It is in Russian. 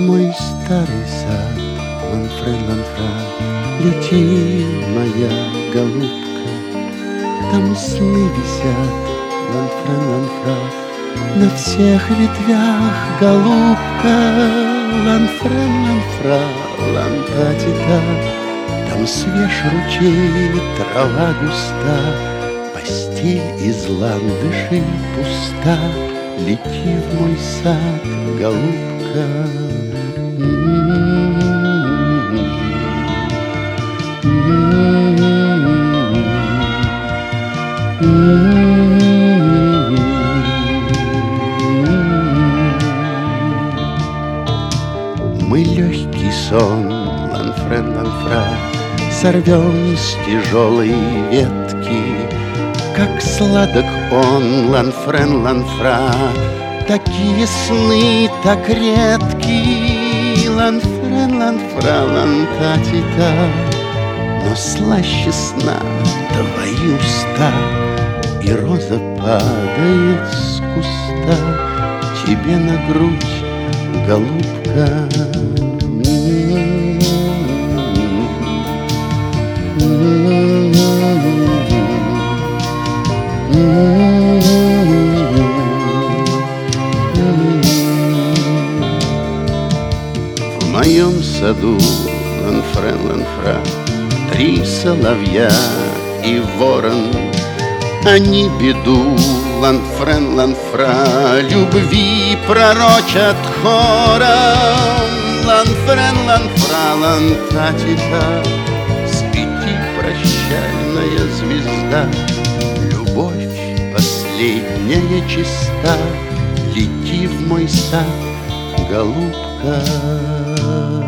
мой старый сад, ланфре, лети, моя голубка. Там сны висят, ланфре, на всех ветвях, голубка. Ланфре, лантатита, там свеж ручей, трава густа, постель из ландышей пуста. Лети в мой сад, голубка. Мы легкий сон, ланфре, сорвем с тяжелой ветки. Как сладок он, ланфре, такие сны так редки. Ланфре, лантатита, но слаще сна твои уста. И роза падает с куста тебе на грудь, голубка. В моем саду, ланфре, 3 соловья и ворон. Они беду, ланфре, любви пророчат хором. Ланфре, лантатита, свети, прощальная звезда. Любовь последняя чиста, лети в мой сад, голубка.